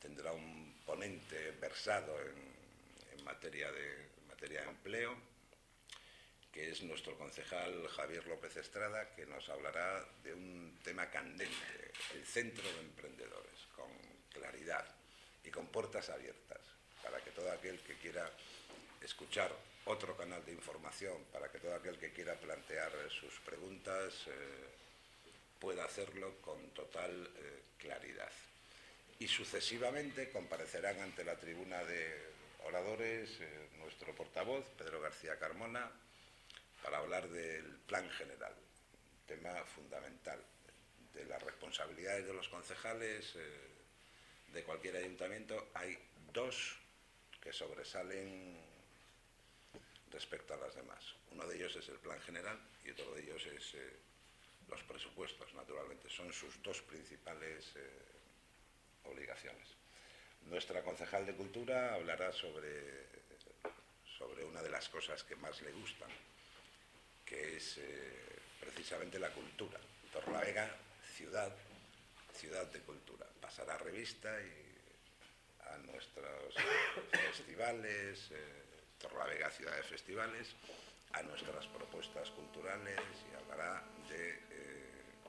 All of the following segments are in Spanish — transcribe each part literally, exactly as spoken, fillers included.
tendrá un ponente versado en, en, materia de, en materia de empleo, que es nuestro concejal Javier López Estrada, que nos hablará de un tema candente, el Centro de Emprendedores, con claridad y con puertas abiertas, para que todo aquel que quiera escuchar otro canal de información, para que todo aquel que quiera plantear sus preguntas eh, pueda hacerlo con total eh, claridad. Y sucesivamente comparecerán ante la tribuna de oradores eh, nuestro portavoz, Pedro García Carmona, para hablar del plan general, tema fundamental, de las responsabilidades de los concejales eh, de cualquier ayuntamiento. Hay dos que sobresalen respecto a las demás. Uno de ellos es el plan general y otro de ellos es eh, los presupuestos, naturalmente. Son sus dos principales eh, obligaciones. Nuestra concejal de Cultura hablará sobre, sobre una de las cosas que más le gustan, que es eh, precisamente la cultura. Torrelavega, ciudad, ciudad de cultura. Pasará revista y a nuestros festivales, eh, Torrelavega, ciudad de festivales, a nuestras propuestas culturales y hablará de eh,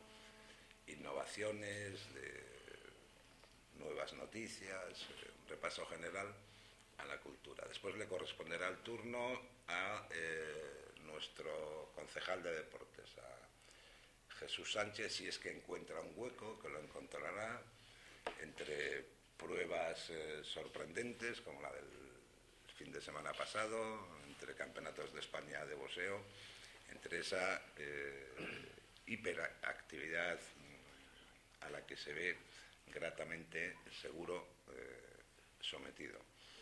innovaciones, de nuevas noticias, eh, un repaso general a la cultura. Después le corresponderá el turno a eh, nuestro concejal de deportes, a Jesús Sánchez, si es que encuentra un hueco, que lo encontrará entre pruebas eh, sorprendentes, como la del fin de semana pasado, entre campeonatos de España de boxeo, entre esa eh, hiperactividad a la que se ve gratamente, seguro, eh, sometido.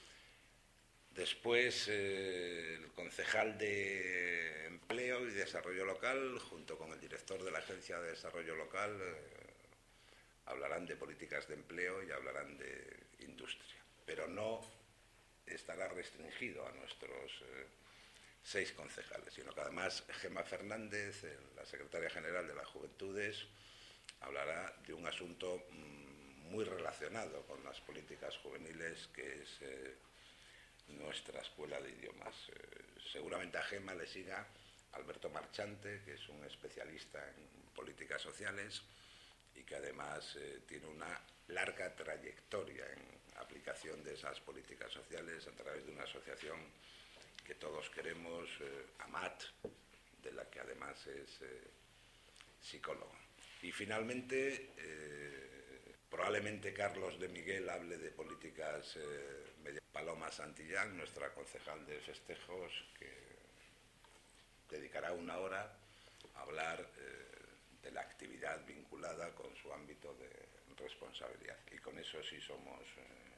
Después, eh, el concejal de Empleo y Desarrollo Local, junto con el director de la Agencia de Desarrollo Local, eh, hablarán de políticas de empleo y hablarán de industria, pero no estará restringido a nuestros eh, seis concejales, sino que además Gemma Fernández, eh, la secretaria general de las Juventudes, hablará de un asunto mmm, muy relacionado con las políticas juveniles, que es eh, nuestra escuela de idiomas. Eh, seguramente a Gemma le siga Alberto Marchante, que es un especialista en políticas sociales y que además eh, tiene una larga trayectoria en aplicación de esas políticas sociales a través de una asociación que todos queremos, eh, AMAT, de la que además es eh, psicólogo. Y finalmente, eh, probablemente Carlos de Miguel hable de políticas eh, media. Paloma Santillán, nuestra concejal de festejos, que dedicará una hora a hablar eh, de la actividad vinculada con su ámbito de responsabilidad. Y con eso sí somos... Eh,